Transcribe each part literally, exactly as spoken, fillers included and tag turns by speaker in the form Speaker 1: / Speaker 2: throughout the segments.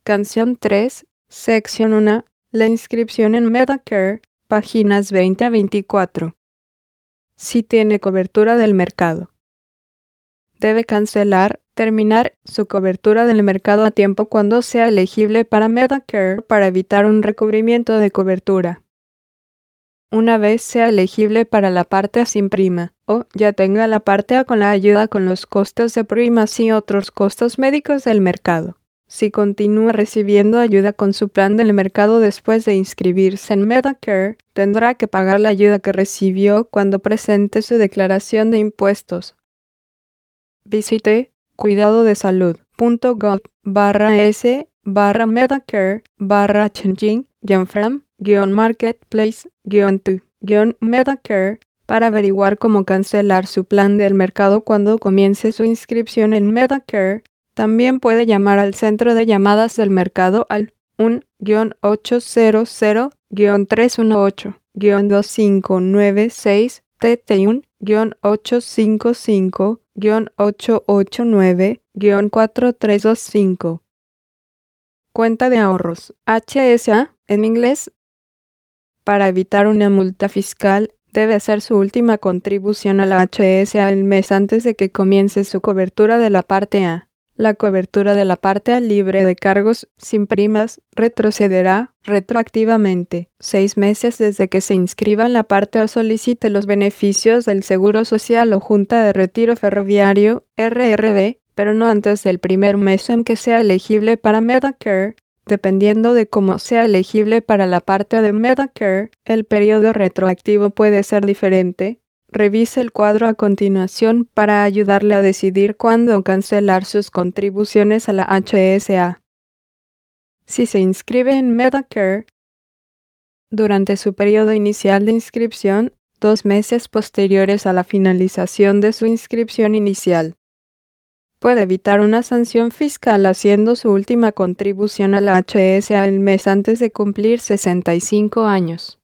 Speaker 1: Canción tres, Sección uno, la inscripción en Medicare, páginas veinte a veinticuatro. Si tiene cobertura del mercado. Debe cancelar, terminar su cobertura del mercado a tiempo cuando sea elegible para Medicare para evitar un recubrimiento de cobertura. Una vez sea elegible para la parte A sin prima, o ya tenga la parte A con la ayuda con los costos de primas y otros costos médicos del mercado. Si continúa recibiendo ayuda con su plan del mercado después de inscribirse en Medicare, tendrá que pagar la ayuda que recibió cuando presente su declaración de impuestos. Visite cuidadodesalud.gov barra s barra Medicare barra changing guion from guion marketplace guion to guion Medicare para averiguar cómo cancelar su plan del mercado cuando comience su inscripción en Medicare. También puede llamar al centro de llamadas del mercado al uno ochocientos tres uno ocho dos cinco nueve seis T T uno ocho cinco cinco ocho ocho nueve cuatro tres dos cinco. Cuenta de ahorros, H S A, en inglés. Para evitar una multa fiscal, debe hacer su última contribución a la H S A el mes antes de que comience su cobertura de la parte A. La cobertura de la parte A libre de cargos sin primas retrocederá retroactivamente seis meses desde que se inscriba en la parte A o solicite los beneficios del Seguro Social o Junta de Retiro Ferroviario, R R B, pero no antes del primer mes en que sea elegible para Medicare. Dependiendo de cómo sea elegible para la parte A de Medicare, el periodo retroactivo puede ser diferente. Revise el cuadro a continuación para ayudarle a decidir cuándo cancelar sus contribuciones a la H S A. Si se inscribe en Medicare, durante su periodo inicial de inscripción, dos meses posteriores a la finalización de su inscripción inicial, puede evitar una sanción fiscal haciendo su última contribución a la H S A el mes antes de cumplir sesenta y cinco años.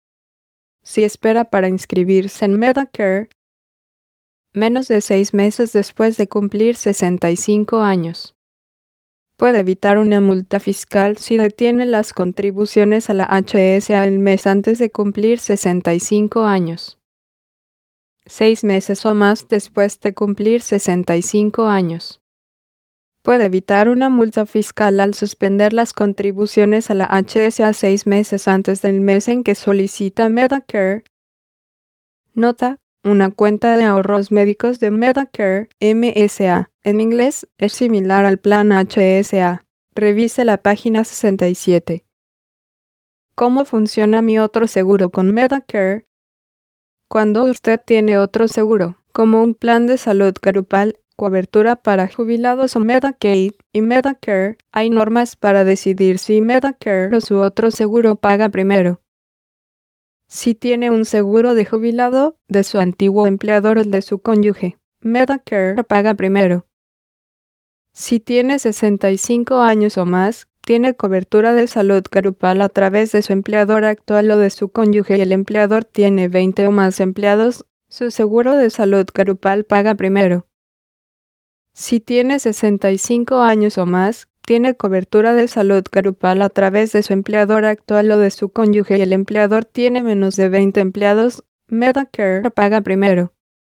Speaker 1: Si espera para inscribirse en Medicare, menos de seis meses después de cumplir sesenta y cinco años, puede evitar una multa fiscal si detiene las contribuciones a la H S A el mes antes de cumplir sesenta y cinco años. Seis meses o más después de cumplir sesenta y cinco años. Puede evitar una multa fiscal al suspender las contribuciones a la H S A seis meses antes del mes en que solicita Medicare. Nota: una cuenta de ahorros médicos de Medicare, M S A, en inglés, es similar al plan H S A. Revise la página sesenta y siete. ¿Cómo funciona mi otro seguro con Medicare? Cuando usted tiene otro seguro, como un plan de salud grupal, cobertura para jubilados o Medicaid y Medicare, hay normas para decidir si Medicare o su otro seguro paga primero. Si tiene un seguro de jubilado, de su antiguo empleador o de su cónyuge, Medicare paga primero. Si tiene sesenta y cinco años o más, tiene cobertura de salud grupal a través de su empleador actual o de su cónyuge y el empleador tiene veinte o más empleados, su seguro de salud grupal paga primero. Si tiene sesenta y cinco años o más, tiene cobertura de salud grupal a través de su empleador actual o de su cónyuge y el empleador tiene menos de veinte empleados, Medicare paga primero.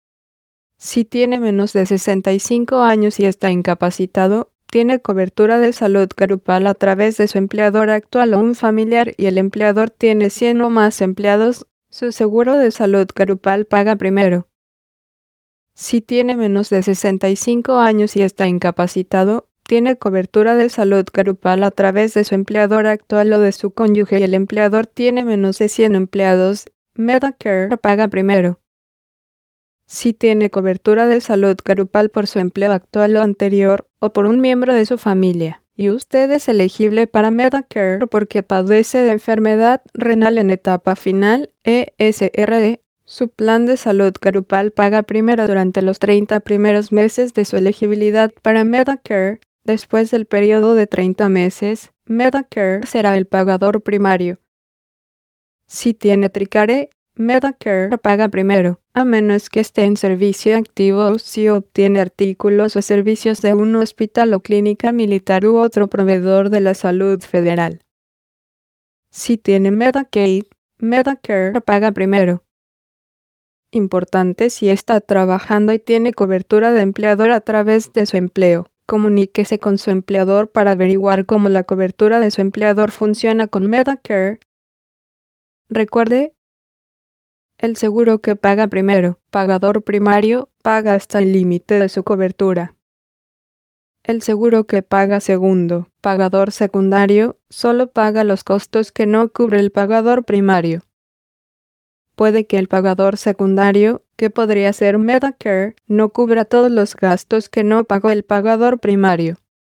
Speaker 1: Si tiene menos de sesenta y cinco años y está incapacitado, tiene cobertura de salud grupal a través de su empleador actual o un familiar y el empleador tiene cien o más empleados, su seguro de salud grupal paga primero. Si tiene menos de sesenta y cinco años y está incapacitado, tiene cobertura de salud grupal a través de su empleador actual o de su cónyuge y el empleador tiene menos de cien empleados, Medicare paga primero. Si tiene cobertura de salud grupal por su empleo actual o anterior, o por un miembro de su familia, y usted es elegible para Medicare porque padece de enfermedad renal en etapa final, E S R D, su plan de salud grupal paga primero durante los treinta primeros meses de su elegibilidad para Medicare. Después del periodo de treinta meses, Medicare será el pagador primario. Si tiene TRICARE, Medicare paga primero, a menos que esté en servicio activo o si obtiene artículos o servicios de un hospital o clínica militar u otro proveedor de la salud federal. Si tiene Medicaid, Medicare paga primero. Importante: si está trabajando y tiene cobertura de empleador a través de su empleo, comuníquese con su empleador para averiguar cómo la cobertura de su empleador funciona con Medicare. Recuerde, el seguro que paga primero, pagador primario, paga hasta el límite de su cobertura. El seguro que paga segundo, pagador secundario, solo paga los costos que no cubre el pagador primario. Puede que el pagador secundario, que podría ser Medicare, no cubra todos los gastos que no pagó el pagador primario.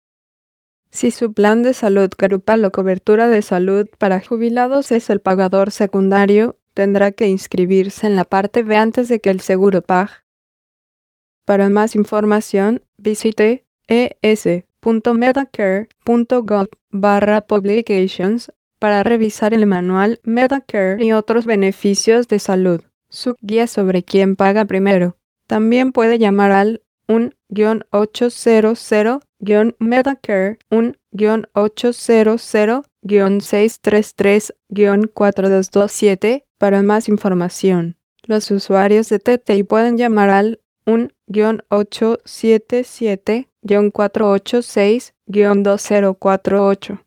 Speaker 1: Si su plan de salud grupal o cobertura de salud para jubilados es el pagador secundario, tendrá que inscribirse en la parte B antes de que el seguro pague. Para más información, visite e s punto medicare punto gov barra publications para revisar el manual Medicare y otros beneficios de salud, su guía sobre quién paga primero. También puede llamar al uno ocho cero cero Medicare, uno ocho cero cero seis tres tres cuatro dos dos siete para más información. Los usuarios de T T I pueden llamar al uno ocho siete siete cuatro ocho seis dos cero cuatro ocho.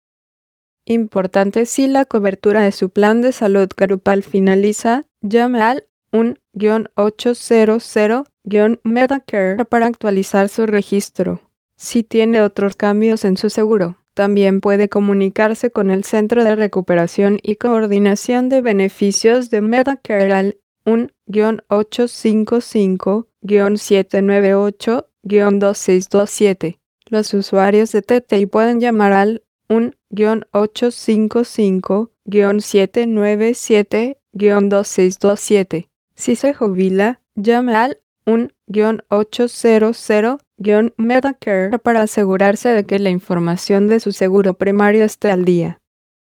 Speaker 1: Importante: si la cobertura de su plan de salud grupal finaliza, llame al uno ocho cero cero Medicare para actualizar su registro. Si tiene otros cambios en su seguro, también puede comunicarse con el Centro de Recuperación y Coordinación de Beneficios de Medicare al uno ocho cinco cinco siete nueve ocho dos seis dos siete. Los usuarios de T T I pueden llamar al uno ocho cinco cinco siete nueve siete dos seis dos siete. Si se jubila, llame al uno ocho cero cero Medicare para asegurarse de que la información de su seguro primario esté al día.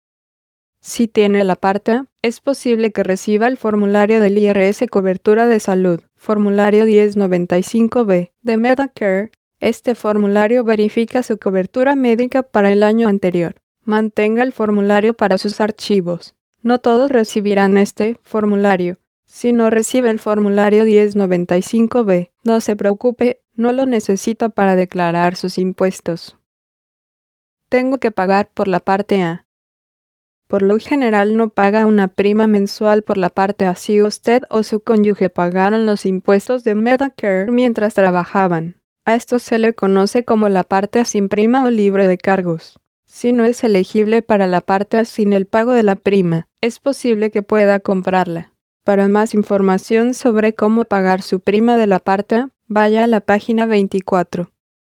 Speaker 1: Si tiene la parte A, es posible que reciba el formulario del I R S Cobertura de Salud, formulario diez noventa y cinco B, de Medicare. Este formulario verifica su cobertura médica para el año anterior. Mantenga el formulario para sus archivos. No todos recibirán este formulario. Si no recibe el formulario diez noventa y cinco B, no se preocupe, no lo necesita para declarar sus impuestos. Tengo que pagar por la parte A. Por lo general no paga una prima mensual por la parte A si usted o su cónyuge pagaron los impuestos de Medicare mientras trabajaban. A esto se le conoce como la parte A sin prima o libre de cargos. Si no es elegible para la parte A sin el pago de la prima, es posible que pueda comprarla. Para más información sobre cómo pagar su prima de la parte A, vaya a la página veinticuatro.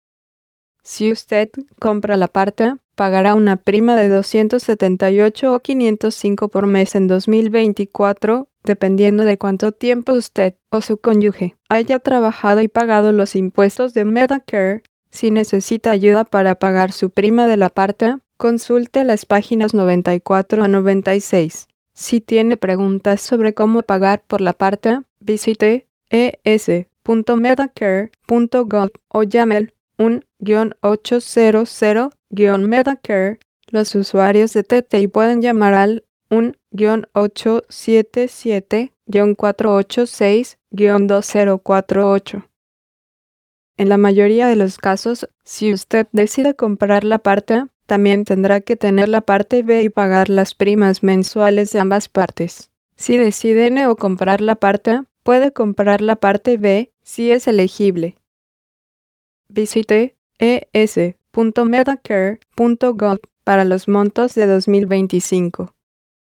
Speaker 1: Si usted compra la parte A, pagará una prima de doscientos setenta y ocho o quinientos cinco por mes en dos mil veinticuatro, dependiendo de cuánto tiempo usted o su cónyuge haya trabajado y pagado los impuestos de Medicare. Si necesita ayuda para pagar su prima de la parte A, consulte las páginas noventa y cuatro a noventa y seis. Si tiene preguntas sobre cómo pagar por la parte A, visite e s punto medicare punto gov o llame al uno ocho cero cero Medicare. Los usuarios de T T I pueden llamar al uno ocho siete siete cuatro ocho seis dos cero cuatro ocho. En la mayoría de los casos, si usted decide comprar la parte A, también tendrá que tener la parte B y pagar las primas mensuales de ambas partes. Si decide no comprar la parte A, puede comprar la parte B si es elegible. Visite e s punto medicare punto gov para los montos de dos mil veinticinco.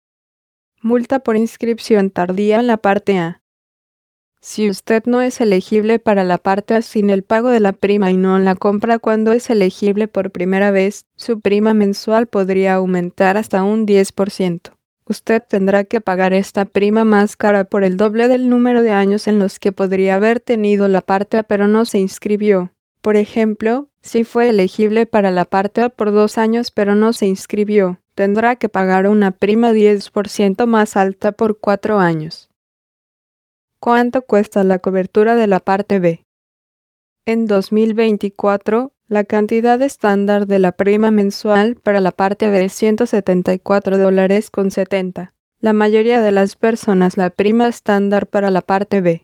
Speaker 1: Multa por inscripción tardía en la parte A. Si usted no es elegible para la parte A sin el pago de la prima y no la compra cuando es elegible por primera vez, su prima mensual podría aumentar hasta un diez por ciento. Usted tendrá que pagar esta prima más cara por el doble del número de años en los que podría haber tenido la parte A pero no se inscribió. Por ejemplo, si fue elegible para la parte A por dos años pero no se inscribió, tendrá que pagar una prima diez por ciento más alta por cuatro años. ¿Cuánto cuesta la cobertura de la parte B? En dos mil veinticuatro, la cantidad estándar de la prima mensual para la parte B es ciento setenta y cuatro dólares con setenta. La mayoría de las personas la prima estándar para la parte B.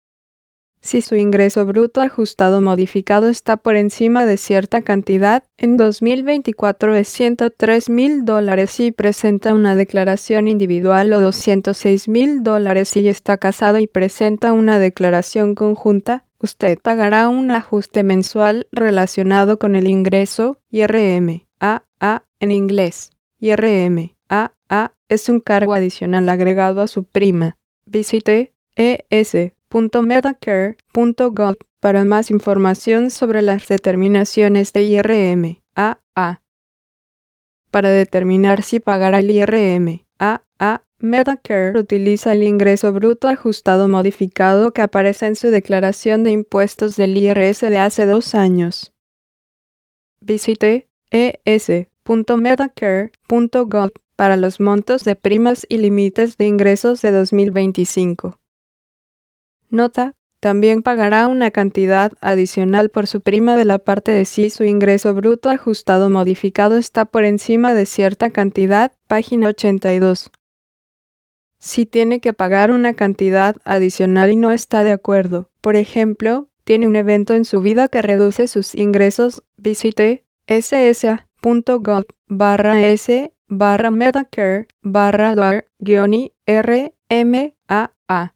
Speaker 1: Si su ingreso bruto ajustado modificado está por encima de cierta cantidad, en dos mil veinticuatro es ciento tres mil dólares si presenta una declaración individual o doscientos seis mil dólares si está casado y presenta una declaración conjunta, usted pagará un ajuste mensual relacionado con el ingreso, I R M A A en inglés. I R M A A es un cargo adicional agregado a su prima. Visite e s punto medicare punto gov para más información sobre las determinaciones de I R M A A. Para determinar si pagará el I R M A A, Medicare utiliza el ingreso bruto ajustado modificado que aparece en su declaración de impuestos del I R S de hace dos años. Visite e s punto medicare punto gov para los montos de primas y límites de ingresos de dos mil veinticinco. Nota: también pagará una cantidad adicional por su prima de la parte de si su ingreso bruto ajustado modificado está por encima de cierta cantidad, página ochenta y dos. Si tiene que pagar una cantidad adicional y no está de acuerdo, por ejemplo, tiene un evento en su vida que reduce sus ingresos, visite s s a punto gov barra s barra medicare barra dar guión I R M A A.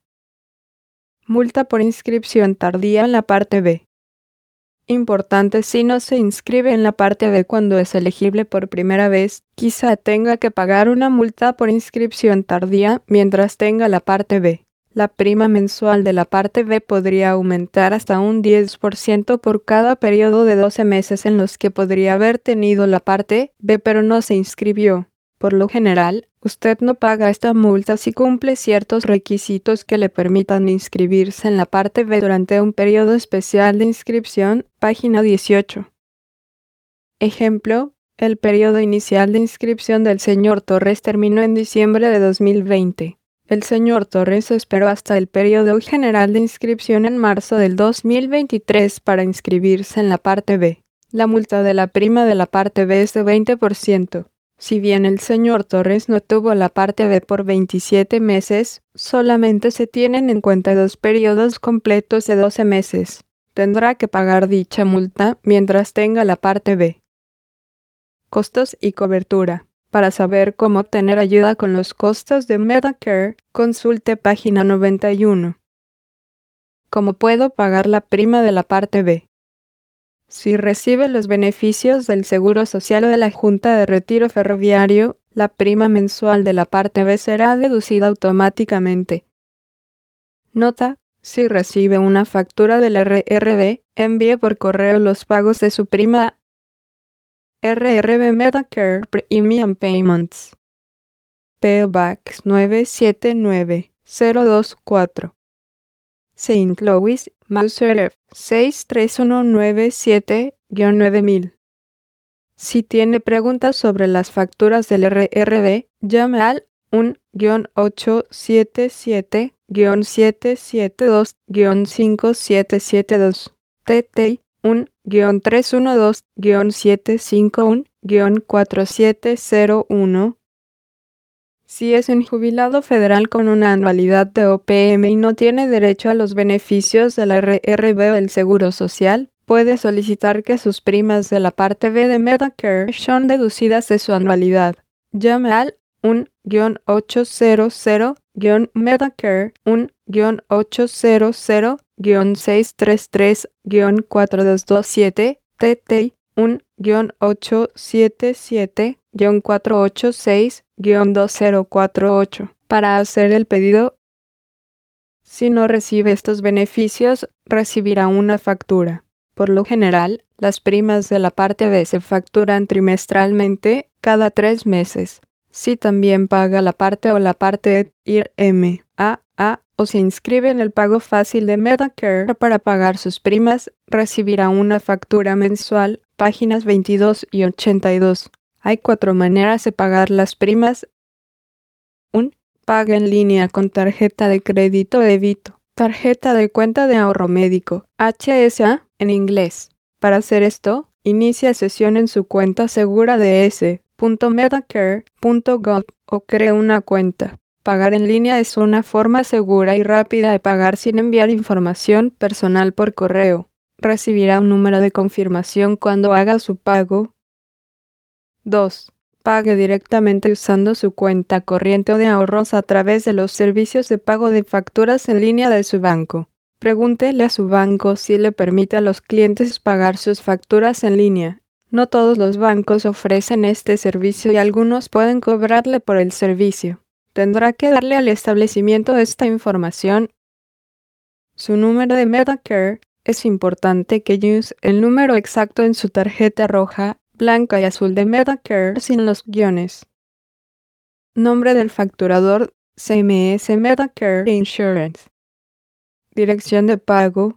Speaker 1: Multa por inscripción tardía en la parte B. Importante: si no se inscribe en la parte B cuando es elegible por primera vez, quizá tenga que pagar una multa por inscripción tardía mientras tenga la parte B. La prima mensual de la parte B podría aumentar hasta un diez por ciento por cada periodo de doce meses en los que podría haber tenido la parte B pero no se inscribió. Por lo general, usted no paga esta multa si cumple ciertos requisitos que le permitan inscribirse en la parte B durante un periodo especial de inscripción, página dieciocho. Ejemplo: el periodo inicial de inscripción del señor Torres terminó en diciembre de dos mil veinte. El señor Torres esperó hasta el periodo general de inscripción en marzo del dos mil veintitrés para inscribirse en la parte B. La multa de la prima de la parte B es de veinte por ciento. Si bien el señor Torres no tuvo la parte B por veintisiete meses, solamente se tienen en cuenta dos periodos completos de doce meses. Tendrá que pagar dicha multa mientras tenga la parte B. Costos y cobertura. Para saber cómo obtener ayuda con los costos de Medicare, consulte página noventa y uno. ¿Cómo puedo pagar la prima de la parte B? Si recibe los beneficios del Seguro Social o de la Junta de Retiro Ferroviario, la prima mensual de la parte B será deducida automáticamente. Nota: si recibe una factura del R R B, envíe por correo los pagos de su prima a R R B Medicare Premium Payments. P O Box nueve siete nueve cero dos cuatro. Saint Louis, Missouri seis tres uno nueve siete nueve mil. Si tiene preguntas sobre las facturas del R R B, llame al uno ocho siete siete siete siete dos cinco siete siete dos. T T uno tres uno dos siete cinco uno cuatro siete cero uno. Si es un jubilado federal con una anualidad de O P M y no tiene derecho a los beneficios de la R R B o del Seguro Social, puede solicitar que sus primas de la parte B de Medicare sean deducidas de su anualidad. Llame al uno ocho cero cero Medicare uno ocho cero cero seis tres tres cuatro dos dos siete T T uno ocho siete siete cuatro ocho seis dos cero cuatro ocho para hacer el pedido. Si no recibe estos beneficios, recibirá una factura. Por lo general, las primas de la parte B se facturan trimestralmente, cada tres meses. Si también paga la parte o la parte I R M A A o se inscribe en el pago fácil de Medicare para pagar sus primas, recibirá una factura mensual, páginas veintidós y ochenta y dos. Hay cuatro maneras de pagar las primas. uno. Paga en línea con tarjeta de crédito o débito, tarjeta de cuenta de ahorro médico, H S A, en inglés. Para hacer esto, inicia sesión en su cuenta segura de ese punto medicare punto gov o cree una cuenta. Pagar en línea es una forma segura y rápida de pagar sin enviar información personal por correo. Recibirá un número de confirmación cuando haga su pago. dos. Pague directamente usando su cuenta corriente o de ahorros a través de los servicios de pago de facturas en línea de su banco. Pregúntele a su banco si le permite a los clientes pagar sus facturas en línea. No todos los bancos ofrecen este servicio y algunos pueden cobrarle por el servicio. Tendrá que darle al establecimiento esta información. Su número de Medicare. Es importante que use el número exacto en su tarjeta roja, blanca y azul de Medicare sin los guiones. Nombre del facturador, C M S Medicare Insurance. Dirección de pago,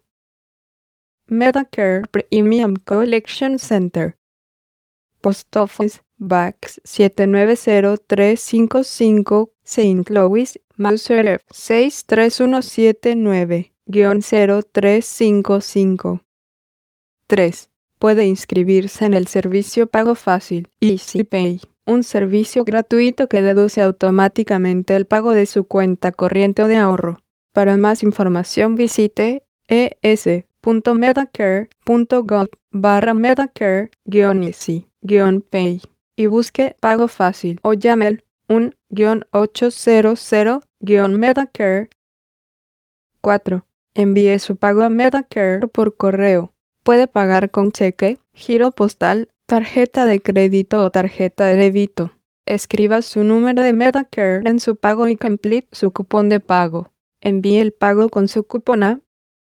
Speaker 1: Medicare Premium Collection Center. Post Office, Box siete nueve cero tres cinco cinco, Saint Louis, Missouri seis tres uno siete nueve cero tres cinco cinco. tres. Puede inscribirse en el servicio Pago Fácil, Easy Pay, un servicio gratuito que deduce automáticamente el pago de su cuenta corriente o de ahorro. Para más información visite es punto medicare punto gov barra medicare-easy-pay y busque Pago Fácil o llame al uno ochocientos medicare. cuatro. Envíe su pago a Medicare por correo. Puede pagar con cheque, giro postal, tarjeta de crédito o tarjeta de débito. Escriba su número de Medicare en su pago y complete su cupón de pago. Envíe el pago con su cupón a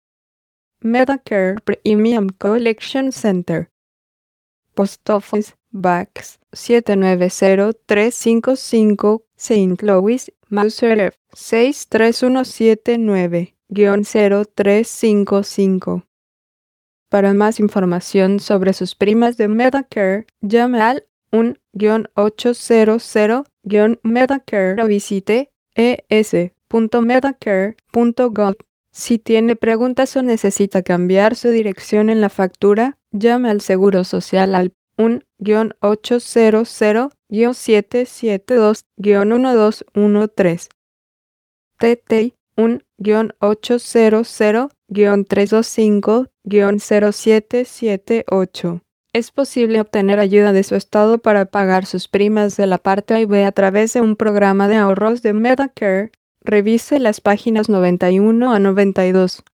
Speaker 1: Medicare Premium Collection Center. Post Office, Box siete nueve cero tres cinco cinco, Saint Louis, Missouri seis tres uno siete nueve cero tres cinco cinco. Para más información sobre sus primas de Medicare, llame al uno ochocientos medicare o visite es punto medicare punto gov. Si tiene preguntas o necesita cambiar su dirección en la factura, llame al Seguro Social al uno ochocientos siete siete dos uno dos uno tres. T T uno ochocientos tres dos cinco cero siete siete ocho. Es posible obtener ayuda de su estado para pagar sus primas de la parte A y B a través de un programa de ahorros de Medicare. Revise las páginas noventa y uno a noventa y dos.